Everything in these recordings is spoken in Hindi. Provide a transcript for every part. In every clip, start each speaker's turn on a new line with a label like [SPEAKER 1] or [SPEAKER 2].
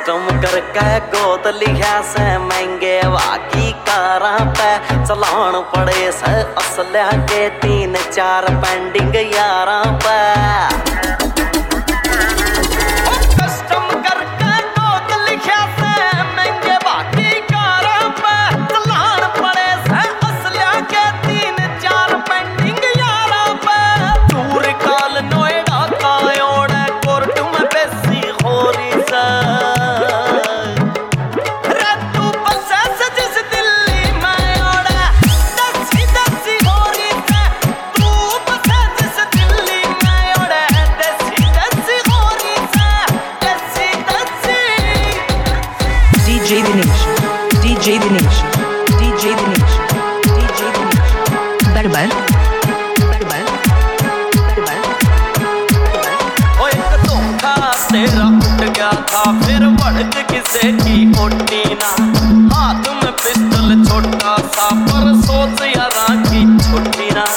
[SPEAKER 1] कस्टम करके गोद लिया से महंगे वाकी कारा पे चलान पड़े से असल्या के 3-4 पेंडिंग यारा पे।
[SPEAKER 2] DJ Dinesh, DJ Dinesh, DJ Dinesh, DJ Dinesh, बरबर, बरबर, बरबर,
[SPEAKER 1] ओ एक धोखा तेरा उठ गया था फिर बढ़ किसे की ओटी ना, हाथ में पिस्टल छोटा सा पर सोच यारा की छोटी ना।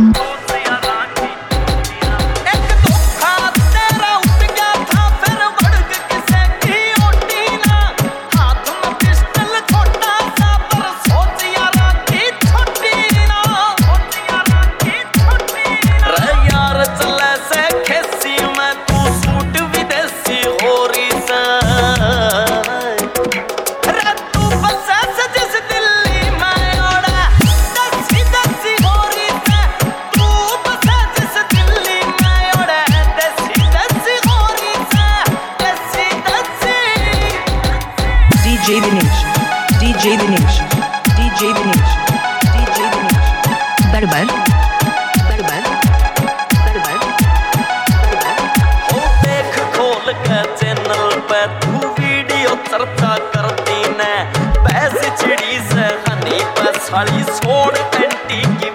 [SPEAKER 2] DJ Dinesh, DJ Dinesh, DJ Dinesh, DJ Dinesh, बरबर, बरबर, बरबर, बरबर।
[SPEAKER 1] ओ देख खोल के चैनल पे तू वीडियो चर्चा करती ने, पैसे चिड़ी से हनी पे साड़ी छोड़ एंटी की